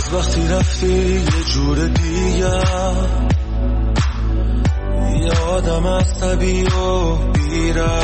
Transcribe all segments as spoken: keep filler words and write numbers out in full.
وقتی رفتی یه جور دیگه، یادم عصبی و بیره،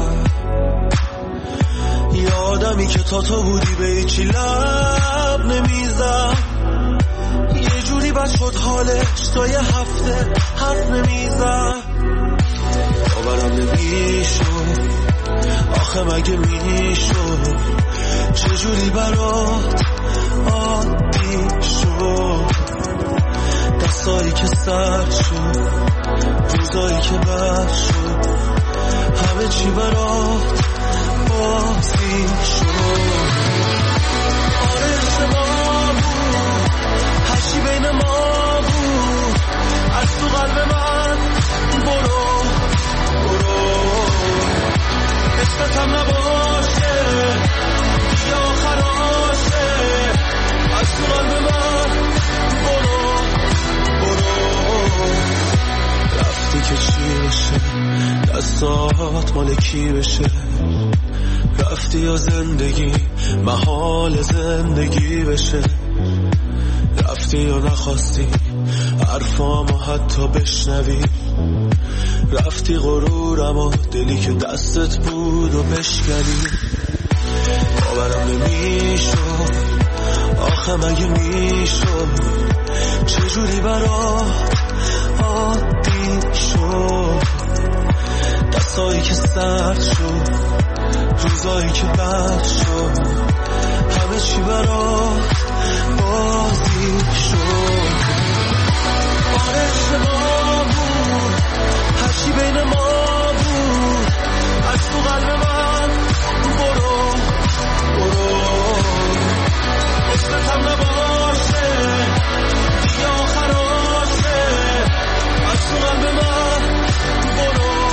یادمی که تا تو بودی به هیچی لب نمیزم، یه جوری بد شد حالش تا یه هفته حرف نمیزم. باورم نمیشد آخه مگه میشد چجوری برات عادی شد، دستایی که سرد شد، روزایی که بد شد، همه چی برات بازی شد. آره اشتباه بود، هرچی بین ما بود از تو قلب من برو برو، عشقتم نباشه دیگه آخراشه، از تو قلب من برو برو. رفتی که چی بشه دستات مال کی بشه، رفتی یا زندگی محال زندگی بشه، رفتی یا نخواستی حرفامو حتی بشنوی، رفتی غرورم و دلی که دستت بود و بشکنی. باورم نمیشد آخه مگه میشد چجوری برات عادی شد، دستایی که سرد شد، روزایی که بد شد، همه چی برات بازی شد. آره اشتباه بود، هرچی بین ما بود از تو قلب من برو برو، عشقتم نباشه دیگه آخراشه، از تو قلب من برو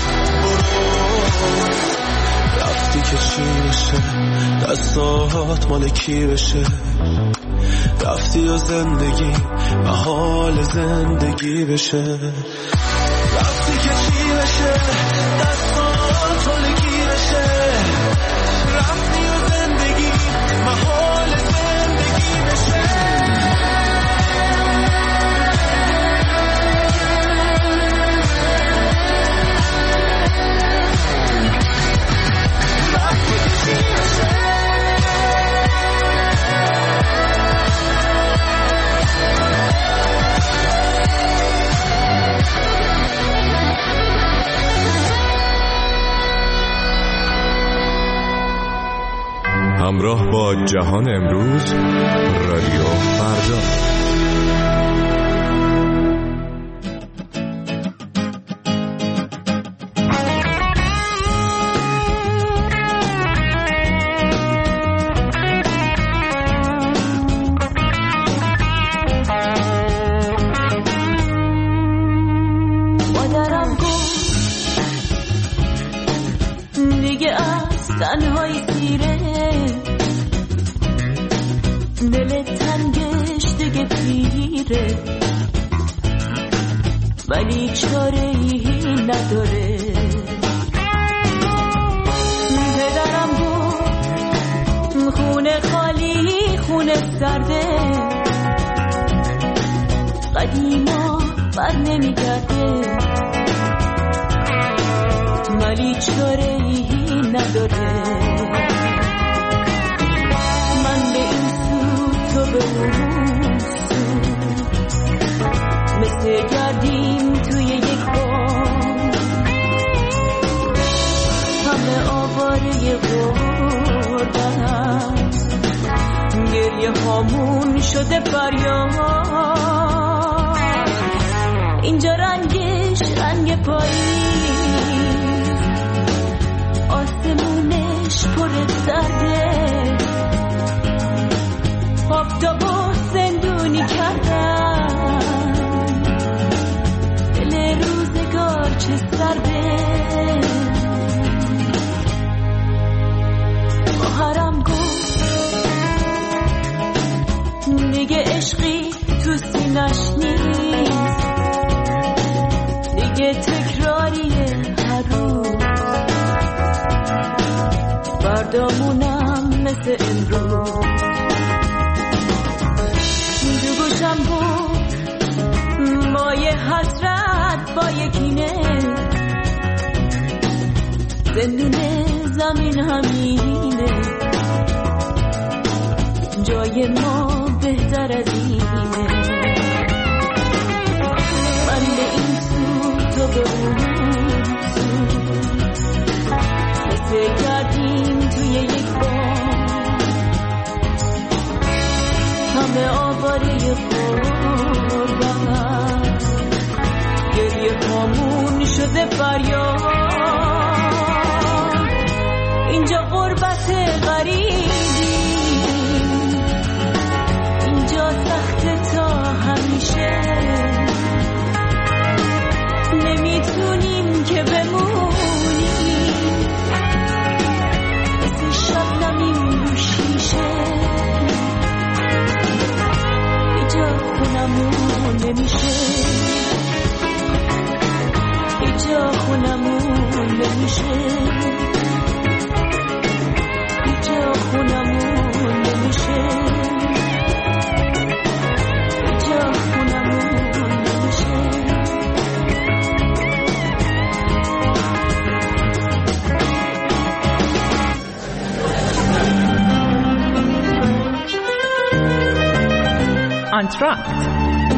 برو. رفتی که چی بشه دستات مال کی بشه، رفتی یا زندگی محال زندگی بشه، رفتی که چی بشه دستات مال کی بشه، رفتی یا زندگی محال زندگی بشه. همراه با جهان امروز، رادیو فردا. مادرم گفت دیگه از تنهایی سیره، دلت تنگش دیگه پیره، ولی چاره ای نداره. پدرم گفت خونه خالی خونه سرده، قدیما بر نمیگرده، ولی چاره ای نداره. من به این سو تو به اون سو، مثل گردیم توی یک بام، همه آواره غربتن، گریه هامون شده فریاد. اینجا رنگش رنگ پاییز، آسمونش پر زرده، آفتابو زندونی کردن، دل روزگار چه سرده. خواهرم گفت دیگه عشقی تو سینش نیست، دیگه تکراریه هر روز، فردامونم مثل امروز. زندون زمین همینه، جای ما بهتر از اینه. من به این سو تو به اون سو، مثل کردیم توی یک بام، همه آواره غربت، گریه هامون شده فریاد. اینجا غربت غریبی، اینجا سخت تا همیشه، نمیتونیم که بمونیم مثل شبنمیم رو شیشه. اینجا خونمون نمیشه، اینجا خونمون نمیشه، اینجا خونمون نمیشه، اینجا خونمون نمیشه. آنتراکت.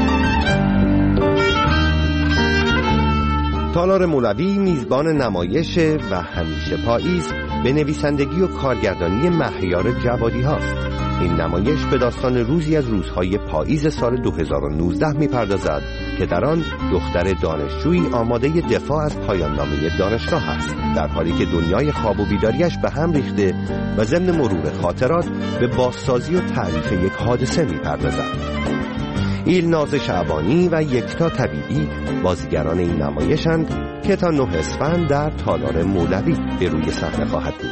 تالار مولوی میزبان نمایش و همیشه پاییز به نویسندگی و کارگردانی مهیار جوادی هاست. این نمایش به داستان روزی از روزهای پاییز سال دو هزار و نوزده میپردازد که در آن دختر دانشجویی آماده دفاع از پایان نامه دانشگاه است، در حالی که دنیای خواب و بیداریش به هم ریخته و ضمن مرور خاطرات به بازسازی و تعریف یک حادثه میپردازد. ایلناز شعبانی و یکتا طبیبی بازیگران این نمایشند که تا نه اسفند در تالار مولوی به روی صحنه خواهد بود.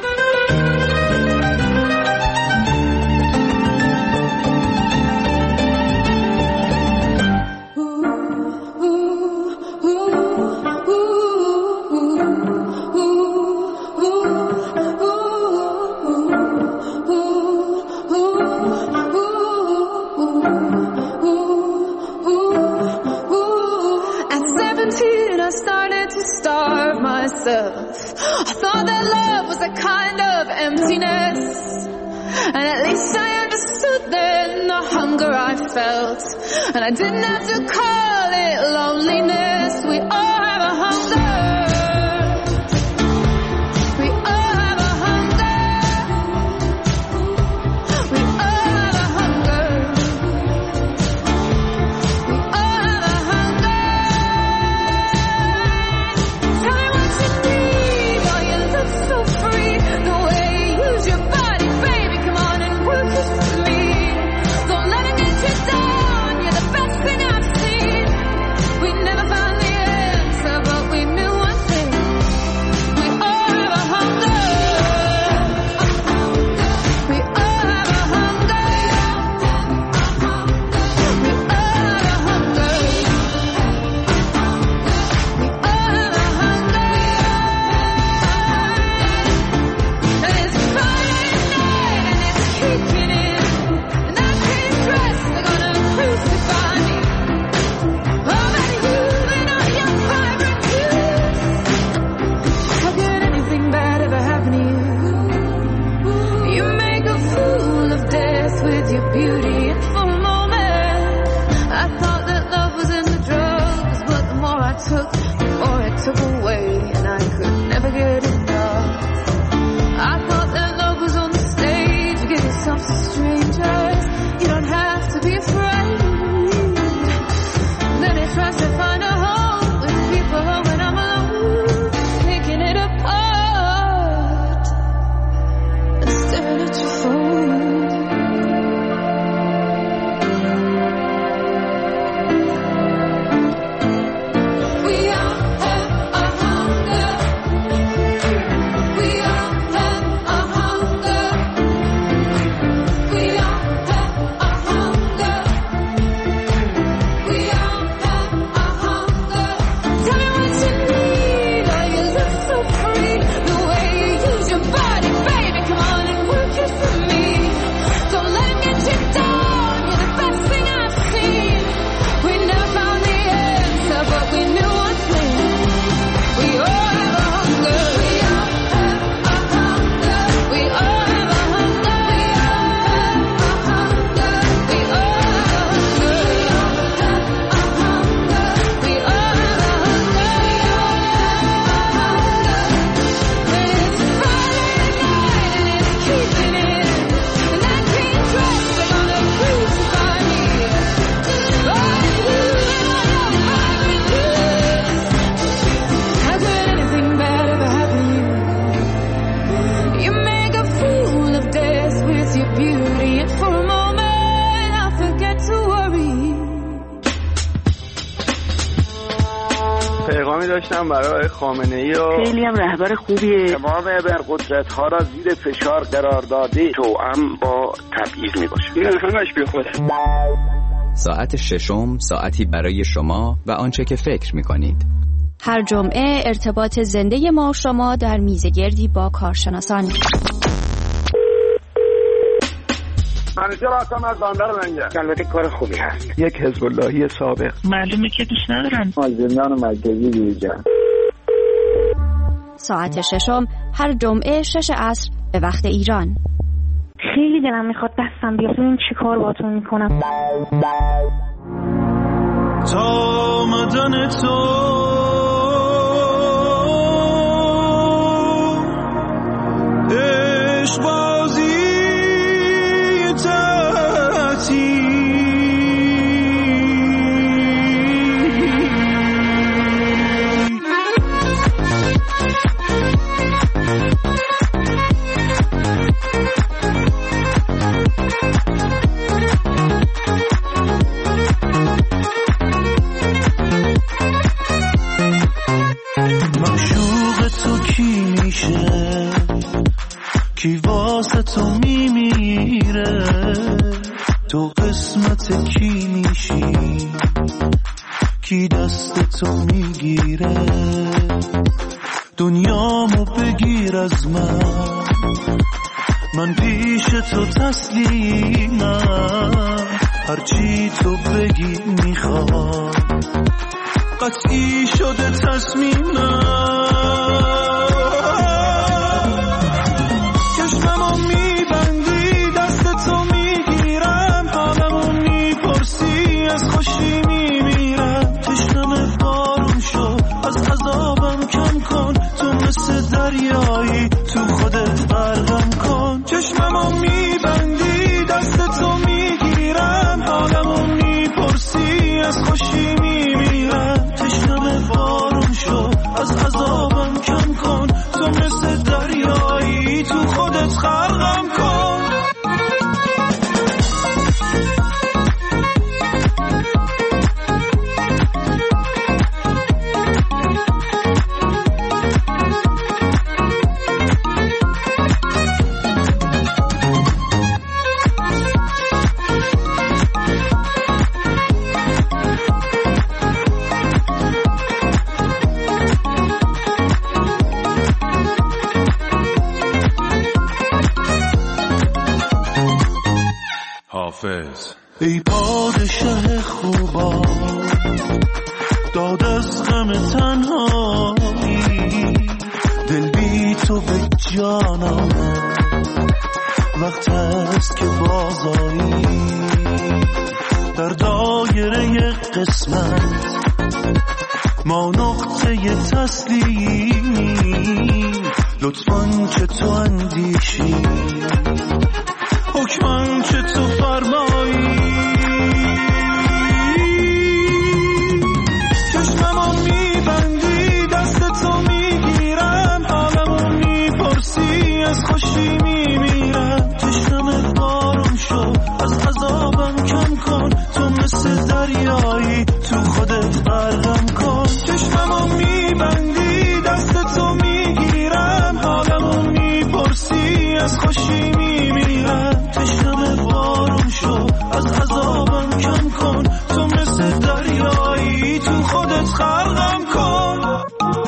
I thought that love was a kind of emptiness, and at least I understood then the hunger I felt, and I didn't have to call it loneliness. We all have a hunger, we all have a hunger, we all have a hunger, we all have a hunger. Tell me what you need, oh you look so free, the way you use your body, baby, come on and work it for me. Don't let it get you down, you're the best thing I've seen. We never found the answer, but we knew داشتم برای خامنه‌ای و خیلی هم رهبر خوبیه. تمام ابرقدرت‌ها را زیر فشار قرار داده، توأم با تبعیض میباشه. این همش بی خوده. ساعت ششم، ساعتی برای شما و آنچه که فکر می‌کنید. هر جمعه ارتباط زنده ما و شما در میزگردی با کارشناسان. منیجر هستم از بندر لنگر. البته کار خوبی هست. یک حزب اللهی سابق. معلومه که دوست ندارن. از زندان مرکزی بیرون. ساعت ششم هر جمعه شش عصر به وقت ایران. خیلی دلم میخواد دستم بیاد این چی کار باتون میکنم. تا آمدن تو عشق بازی تعطیل معشوق تو کی میشه کی واسه تو میمیره تو قسمت کی میشی کی دست تو میگیره دنیامو بگیر از من من پیش تو تسلیمم هرچی تو بگی میخوام قطعی شده تصمیمم چشممو میبندی دست تو میگیرم حالمو میپرسی از خوشی میمیرم تشنم بارون شو از عذابم کم کن تو مثل دریایی تو خودت غرقم کن چشممو میبندی دست تو میگیرم حالمو میپرسی از خوشی میمیرم تشنم بارون شو از عذابم کم کن تو مثل دریایی تو خودت غرقم کن ای پادشه خوبا داد از غم تنهایی دل بی تو به جانم وقت هست که بازایی در دایره قسمت ما نقطه تسلیمی لطفاً که تو اندیشی حکماً که تو فرمایی چشممو میبندی دست تو میگیرم حالمو میپرسی از خوشی میمیرم تشنم بارون شو از عذابم کم کن تو مثل دریایی تو خودت غرقم کن چشممو میبندی دست تو میگیرم حالمو میپرسی از خوشی میمیرم تشنم بارون شو از عذابم کم کن تو مثل دریایی تو خودت غرقم کن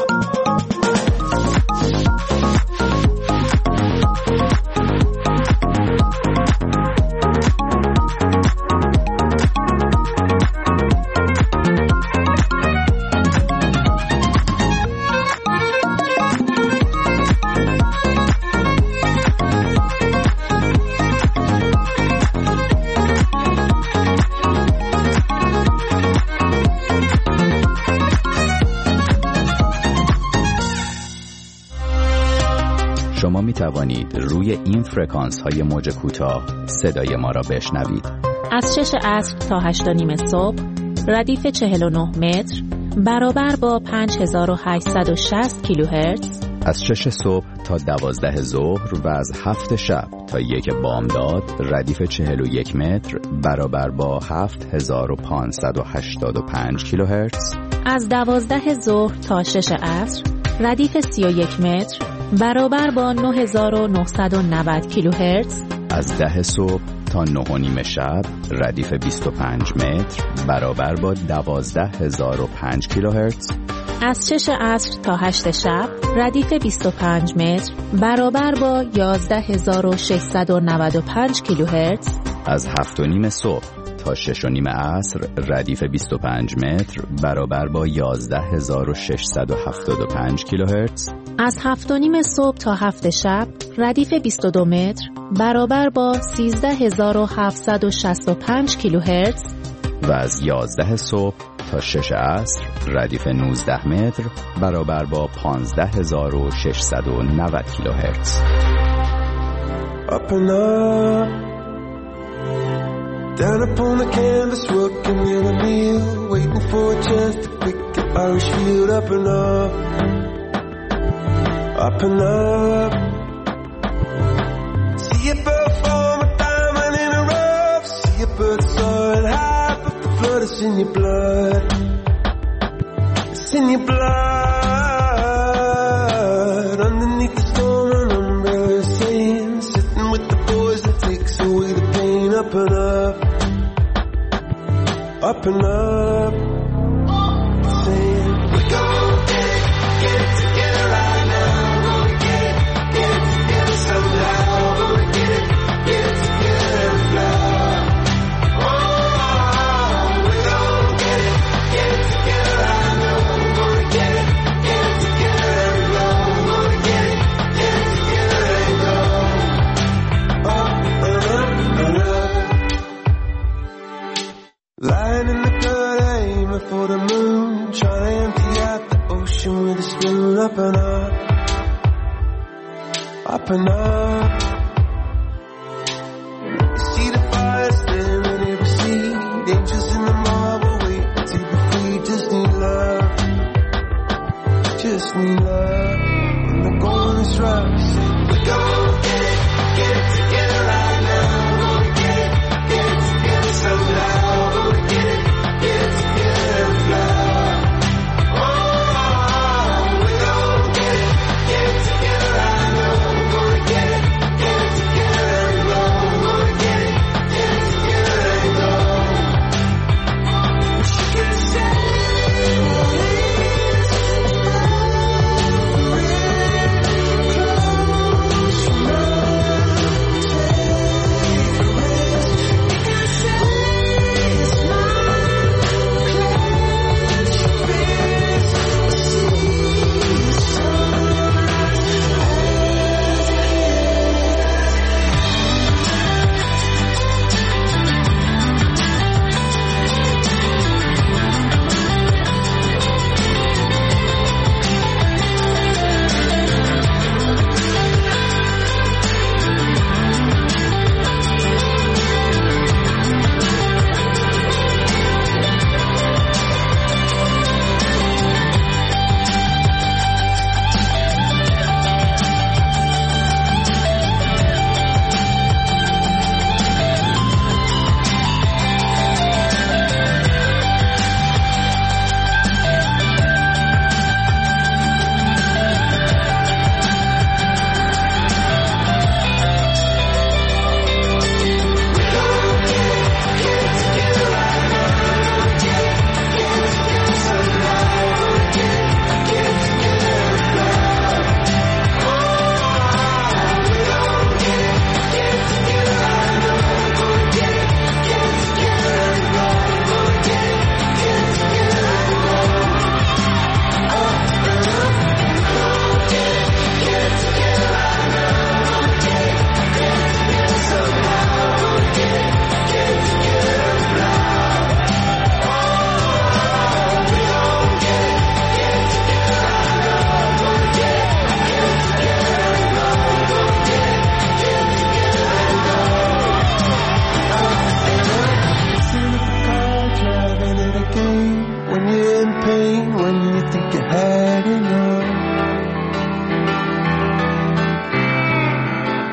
شما می توانید روی این فرکانس های موج کوتاه صدای ما را بشنوید. از شش عصر تا هشت و نیم صبح ردیف چهل و نه متر برابر با پنج هزار و هشتصد و شصت کیلوهرتز. از شش صبح تا دوازده ظهر و از هفت شب تا یک بامداد ردیف چهل و یک متر برابر با هفت هزار و پانصد و هشتاد و پنج کیلوهرتز. از دوازده ظهر تا شش عصر ردیف سی و یک متر برابر با نه هزار و نهصد و نود کیلوهرتز. از ده صبح تا نه و نیم شب ردیف بیست و پنج متر برابر با دوازده هزار و پنج کیلوهرتز. از شش عصر تا هشت شب ردیف بیست و پنج متر برابر با یازده هزار و ششصد و نود و پنج کیلوهرتز. از هفت و نیم صبح تا شش و نیم عصر ردیف بیست و پنج متر برابر با یازده هزار و ششصد و هفتاد و پنج کیلوهرتز. از هفت و نیم صبح تا هفت شب ردیف بیست و دو متر برابر با سیزده هزار و هفتصد و شصت و پنج کیلوهرتز. و از یازده صبح تا شش عصر ردیف نوزده متر برابر با پانزده هزار و ششصد و نود کیلوهرتز. Up and up, down upon the canvas, working in a meal, waiting for a chance to pick an Irish field. Up and up, up and up. See a bird form a diamond in a rough. See a bird soaring high, but the flood is in your blood. It's in your blood. Underneath the storm, an umbrella saying, sitting with the boys that takes away the pain. Up and up, up and up. Saying, we're gonna get it, get it together right now. We're gonna get it, get it together somehow. We're gonna get it, get it together and fly. Oh, we're gonna get it, get it together right now. We're gonna get it, get it together and go. We're gonna get it, get it together and go. Up and up and up. Lying in the good, aiming for the moon, trying to empty out the ocean with a spoon. Up and up, up and up. You see the fire staring at every seed, angels in the marble waiting to be free. Just need love, just need love. When the going is rough, say we're gonna get it, get it together right now. We're gonna get it, get it together somehow. We're gonna get it, get it together and fly. Oh, we're gonna get it, get it together right now. We're gonna get it, get it together and go. We're gonna get it, get it together and go. She can say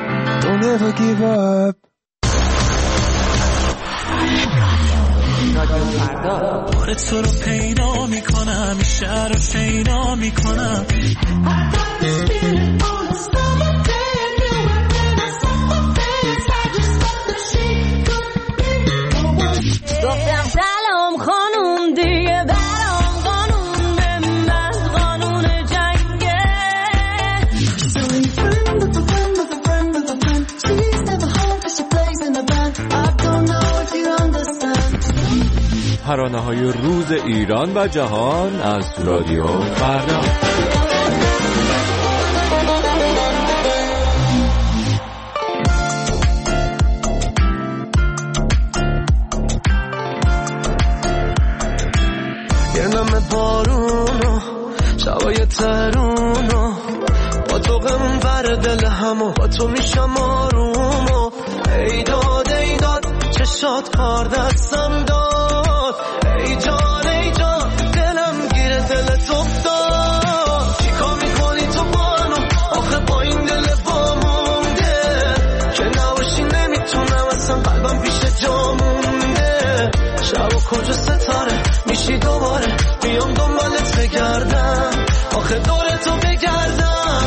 never give up. فردا. بار تو رو پیدا میکنم، شهر رو شیدا میکنم. گفتم سلام خانوم دیگه برام قانون بنداز، قانون جنگه. So a friend of a friend of a friend of a friend, she's never home cause she plays in the band. I don't know if you understand. ترانه‌های روز ایران و جهان از رادیو فردا. یه نم بارونو شبای ترونو با تو غمون بر دل همو، با تو میشم آرومو. ای داد ای داد چشات کار دستم داد. ای جان ای جان دلم گیره دلت افتاد. چیکار میکنی تو بانو آخه با این دل بامونده که نباشی نمیتونم اصلا قلبم پیش جا مونده. شب و کجا ستاره میشی دوباره بیام دنبالت بگردم، آخه دور تو بگردم.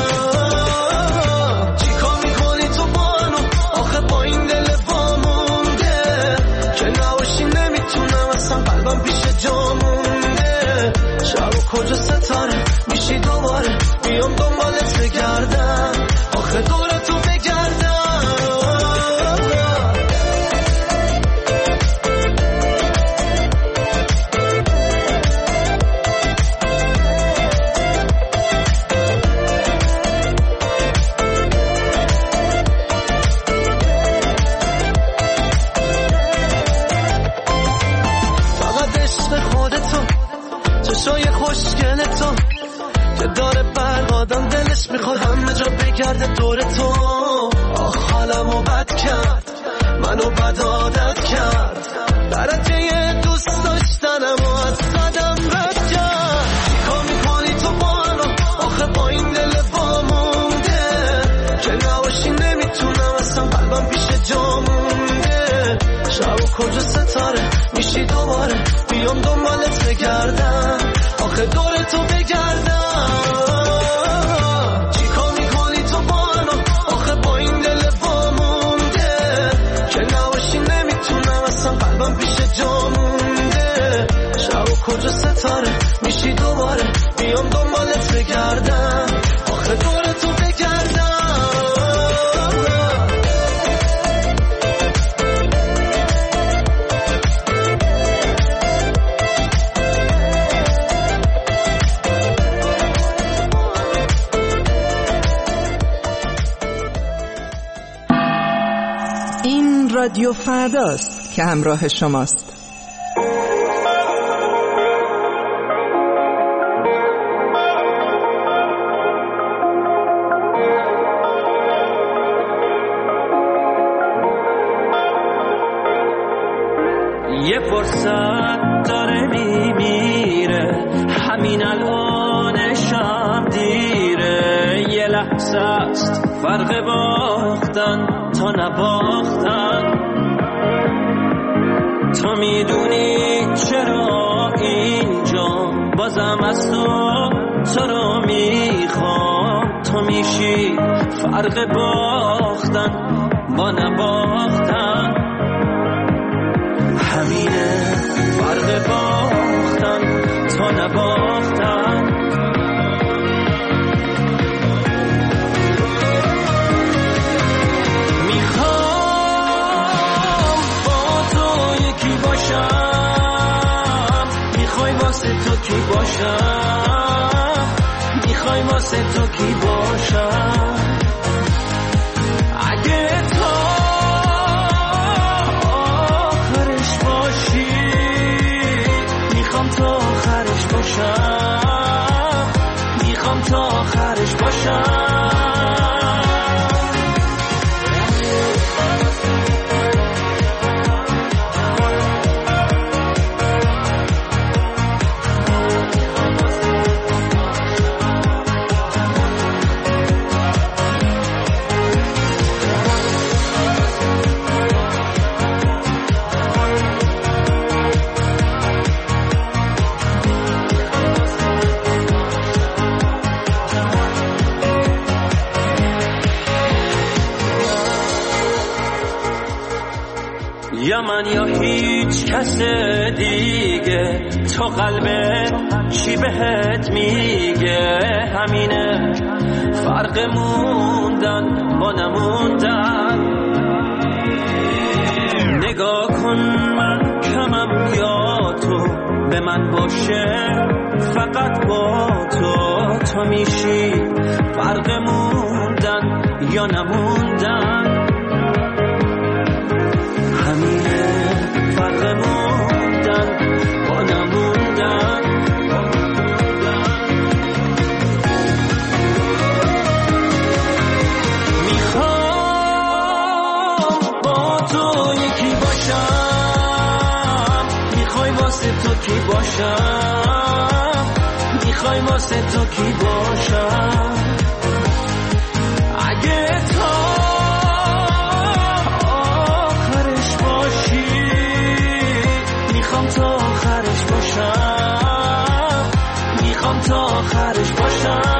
چیکار میکنی تو بانو آخه با این دل بامونده که نباشی نمیتونم اصلا قلبم پیش جا مونده. شب و کجا ستاره میشی دوباره بیام دنبالت بگردم، آخه دور تو بگردم. چشای خوشگل تو که داره برقادم دلش میخواد همه جا بگرده دور تو. آخ حالمو بد کرد، منو بد عادت کرد، درجه دوست داشتنم و از قدم رد کرد. چیکار میکنی تو بانو آخه با این دل بامونده که نباشی نمیتونم اصلا قلبم پیش جا مونده. شب و کجا ستاره میشی دوباره بیام دنبالت بگردم، آخه دور تو بگردم. چیکار میکنی تو بانو آخه با این دل بامونده که نباشی نمیتونم اصلا قلبم پیش جا مونده. شب و کجا ستاره میشی دوباره بیام دنبالت بگردم، آخه دور تو بگردم. رادیو فرداست که همراه شماست. یه فرصت داره میمیره، همین الانشم دیره. یه لحظه است فرق باختن تا نباختن. تو میدونی چرا اینجا بازم از تو تو رو میخوام. تو میشی فرق باختن با نباختن. همینه فرق باختن تا نباختن. میخوای واسه تو کی باشم، میخوای واسه تو کی باشم. اگه تا آخرش باشی میخوام تا آخرش باشم، میخوام تا آخرش باشم. من یا هیچ کس دیگه، تو قلبت چی بهت میگه؟ همینه فرق موندن با نموندن. نگاه کن من کمم یا تو به من باشه، فقط با تو تو میشی فرق موندن یا نموندن. همینه فرق موندن با نموندن. میخوام با تو یکی باشم، میخوای واسه تو کی باشم، میخوای واسه تو کی باشم. اگه تا آخرش باشی، میخوام تا آخرش باشم، میخوام تا آخرش باشم.